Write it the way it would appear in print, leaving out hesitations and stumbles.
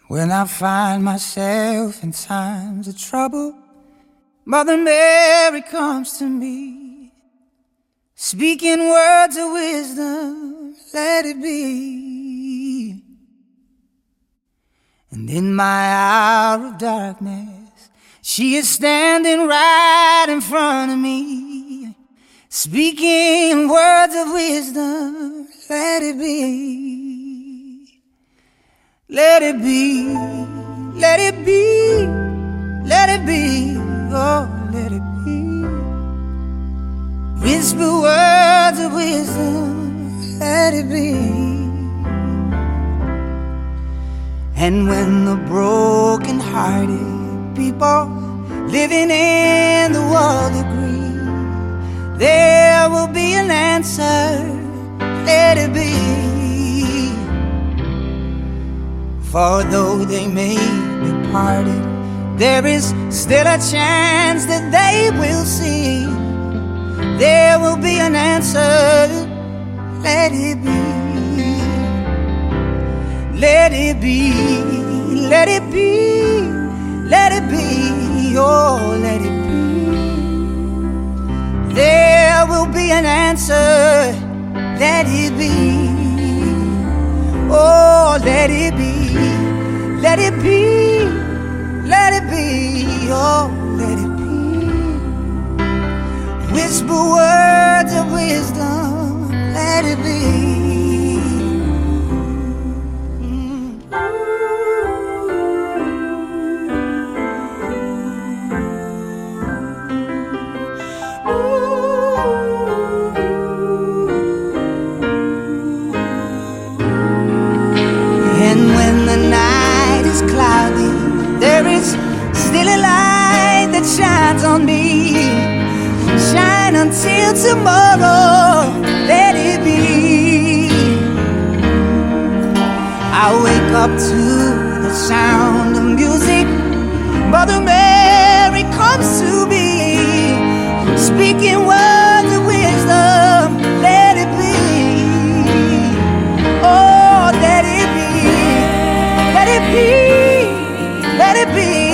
When I find myself in times of trouble, Mother Mary comes to me, speaking words of wisdom, let it be. And in my hour of darkness, she is standing right in front of me, speaking words of wisdom, let it be. Let it be, let it be, let it be, oh, let it be. Whisper words of wisdom, let it be. And when the broken-hearted people living in the world agree, there will be an answer, let it be. For though they may be parted, there is still a chance that they will see. There will be an answer, let it be. Let it be, let it be, let it be, oh, let it be. There will be an answer, let it be. Oh, let it be. Let it be, let it be, oh, let it be. Whisper words of wisdom, let it be. And when the night is cloudy, there is still a light that shines on me. Shine until tomorrow, let it be. I wake up to the sound of music. Mother Mary comes to me, speaking words of wisdom, let it be. Oh, let it be. Let it be, let it be.